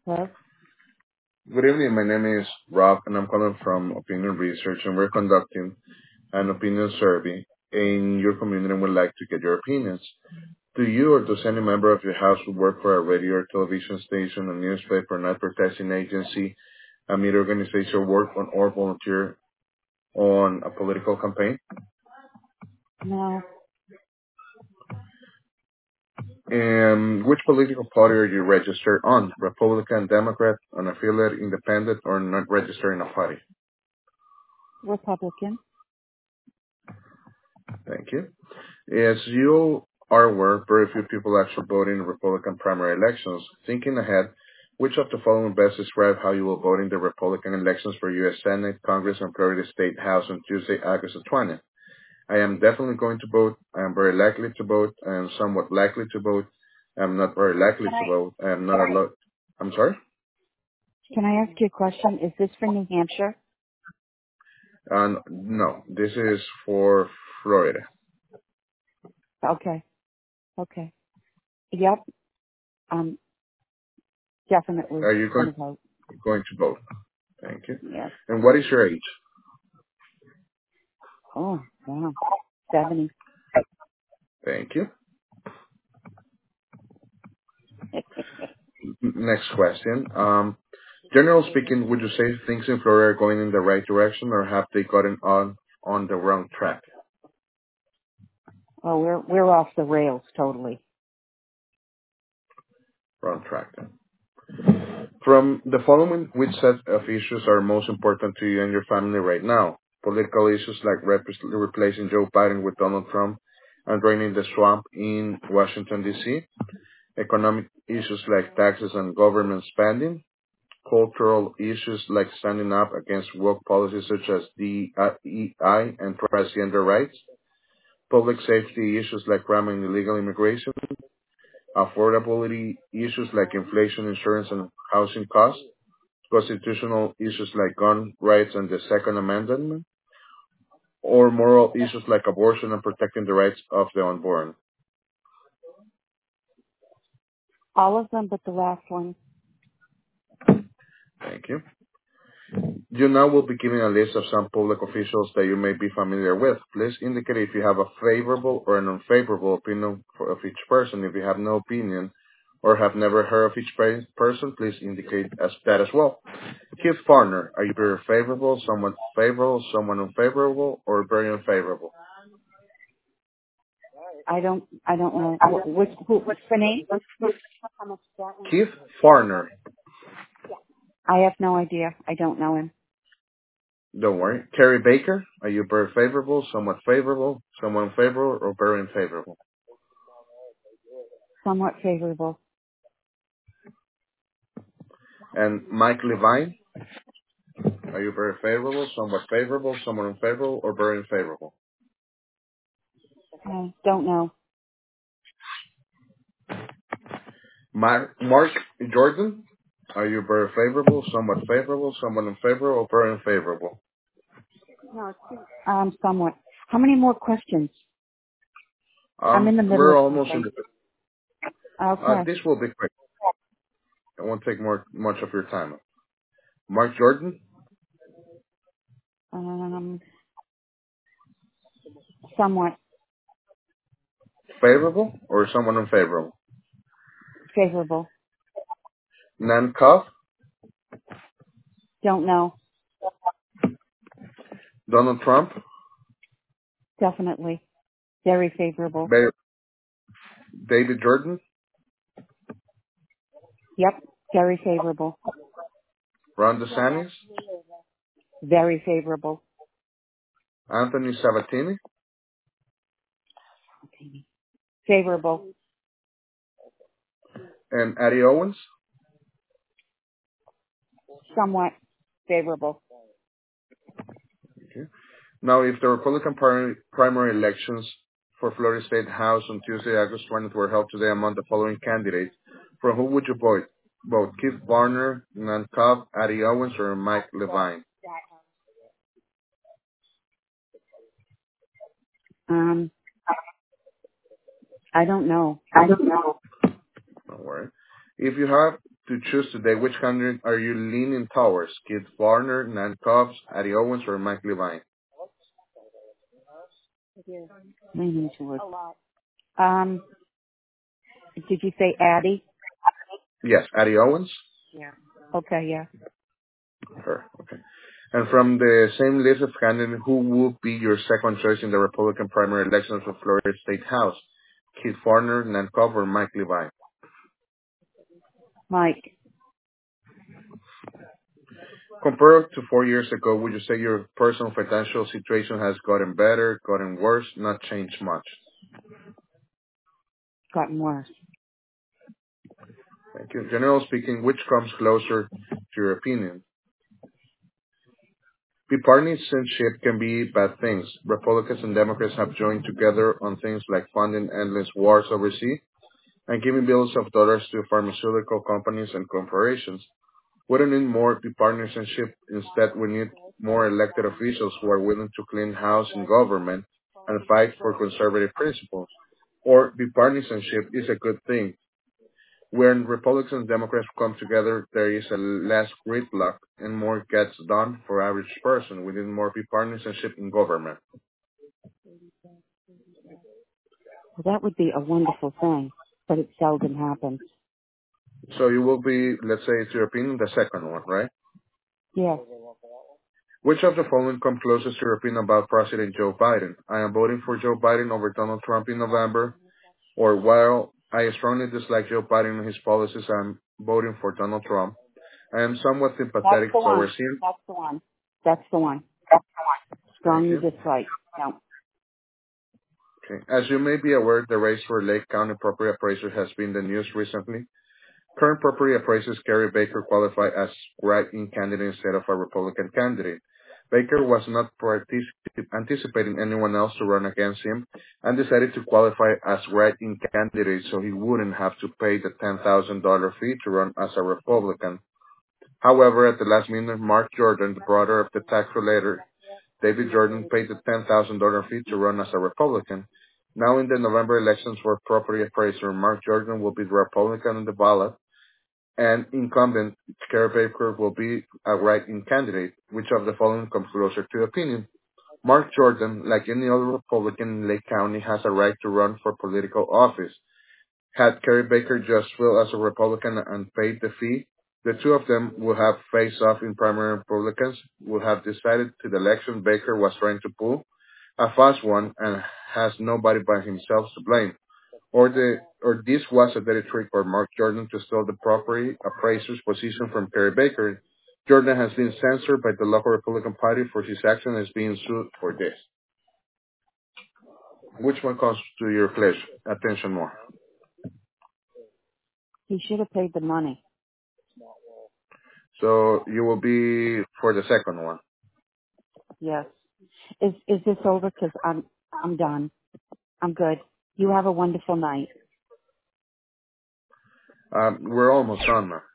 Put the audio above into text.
Hello? Good evening. My name is Rob, and I'm calling from Opinion Research, and we're conducting an opinion survey in your community and would like to get your opinions. Do you or does any member of your household work for a radio or television station, a newspaper, an advertising agency, a media organization, work on or volunteer on a political campaign? No. And which political party are you registered on? Republican, Democrat, unaffiliated, independent, or not registered in a party? Republican? Thank you. As you are aware, very few people actually vote in Republican primary elections. Thinking ahead, which of the following best describe how you will vote in the Republican elections for U.S. Senate, Congress, and Florida State House on Tuesday, August the 20th? I am definitely going to vote. I am very likely to vote. I am somewhat likely to vote. I am not very likely Can to I vote. I am not a lot. I'm sorry? can I ask you a question? Is this for New Hampshire? No, this is for Florida. Okay. Okay. Yep. Um definitely Are you gonna vote. going to vote? Thank you. Yes. And what is your age? Oh, wow. 70. Thank you. Next question. Generally speaking, would you say things in Florida are going in the right direction, or have they gotten on the wrong track? Oh, we're off the rails totally. Wrong track. Then. From the following, which set of issues are most important to you and your family right now? Political issues like replacing Joe Biden with Donald Trump and draining the swamp in Washington, D.C. Economic issues like taxes and government spending. Cultural issues like standing up against woke policies such as DEI and transgender rights, public safety issues like crime and illegal immigration, affordability issues like inflation, insurance, and housing costs, constitutional issues like gun rights and the Second Amendment, or moral issues like abortion and protecting the rights of the unborn. All of them but the last one. Thank you. You now will be given a list of some public officials that you may be familiar with. Please indicate if you have a favorable or an unfavorable opinion of each person. If you have no opinion or have never heard of each person, please indicate as that as well. Keith Farner, are you very favorable, somewhat favorable, someone unfavorable, or very unfavorable? I don't know. What's the name? Keith Farner, I have no idea. I don't know him. don't worry. Kerry Baker, are you very favorable, somewhat favorable, someone unfavorable, or very unfavorable? Somewhat favorable. And Mike Levine, are you very favorable, somewhat favorable, somewhat unfavorable, or very unfavorable? I don't know. Mark Jordan, are you very favorable, somewhat unfavorable, or very unfavorable? Somewhat. How many more questions? I'm in the middle We're of almost in something. the. Okay. This will be quick. I won't take much of your time. Mark Jordan, Um, somewhat favorable or somewhat unfavorable? favorable. Nan Koff, Don't know. Donald Trump, Definitely. Very favorable. David Jordan, Yep. Very favorable. Ron DeSantis, Very favorable. Anthony Sabatini, Favorable. and Addie Owens. Somewhat favorable. Okay. Now, if the Republican primary elections for Florida State House on Tuesday, August 20th, were held today among the following candidates, for who would you vote? Vote Keith Barner, Nan Cobb, Addie Owens, or Mike Levine? Um, I don't know. Don't worry. If you have to choose today, which candidate are you leaning towards? Keith Warner, Nan Cobbs, Addie Owens, or Mike Levine? Leaning towards. Did you say Addie? Yes, Addie Owens? Yeah. Okay, yeah. Her. Okay. And from the same list of candidates, who would be your second choice in the Republican primary elections for Florida State House? Keith Warner, Nan Cobb, or Mike Levine? Mike. Compared to 4 years ago, would you say your personal financial situation has gotten better, gotten worse, not changed much? Gotten worse. Thank you. Generally speaking, which comes closer to your opinion? Bipartisanship can be bad things. Republicans and Democrats have joined together on things like funding endless wars overseas and giving billions of dollars to pharmaceutical companies and corporations. We don't need more bipartisanship. Instead, we need more elected officials who are willing to clean house in government and fight for conservative principles. Or bipartisanship is a good thing. When Republicans and Democrats come together, there is a less gridlock and more gets done for average person. We need more bipartisanship in government. Well, that would be a wonderful thing, but it seldom happens. So you will be, let's say, to your opinion, the second one, right? Yes. Which of the following come closest to your opinion about President Joe Biden? I am voting for Joe Biden over Donald Trump in November. Or while I strongly dislike Joe Biden and his policies, I'm voting for Donald Trump. I am somewhat That's sympathetic the one. towards him. That's the one. That's the one. Thank Strongly you. dislike. No. Okay. As you may be aware, the race for Lake County property appraiser has been the news recently. Current property appraisers Gary Baker qualified as write-in candidate instead of a Republican candidate. Baker was not anticipating anyone else to run against him and decided to qualify as write-in candidate so he wouldn't have to pay the $10,000 fee to run as a Republican. However, at the last minute, Mark Jordan, the brother of the tax relator, David Jordan, paid the $10,000 fee to run as a Republican. Now in the November elections for property appraiser, Mark Jordan will be the Republican on the ballot, and incumbent Gary Baker will be a write-in candidate. Which of the following comes closer to opinion? Mark Jordan, like any other Republican in Lake County, has a right to run for political office. Had Gary Baker just filled as a Republican and paid the fee, the two of them would have faced off in primary. Republicans would have decided to the election Baker was trying to pull a fast one and has nobody but himself to blame. Or this was a dirty trick for Mark Jordan to steal the property appraiser's position from Gary Baker. Jordan has been censored by the local Republican Party for his action and is being sued for this. Which one comes to your attention more? He should have paid the money. So you will be for the second one. Yes. Is this over? Because I'm done. I'm good. You have a wonderful night. We're almost done now.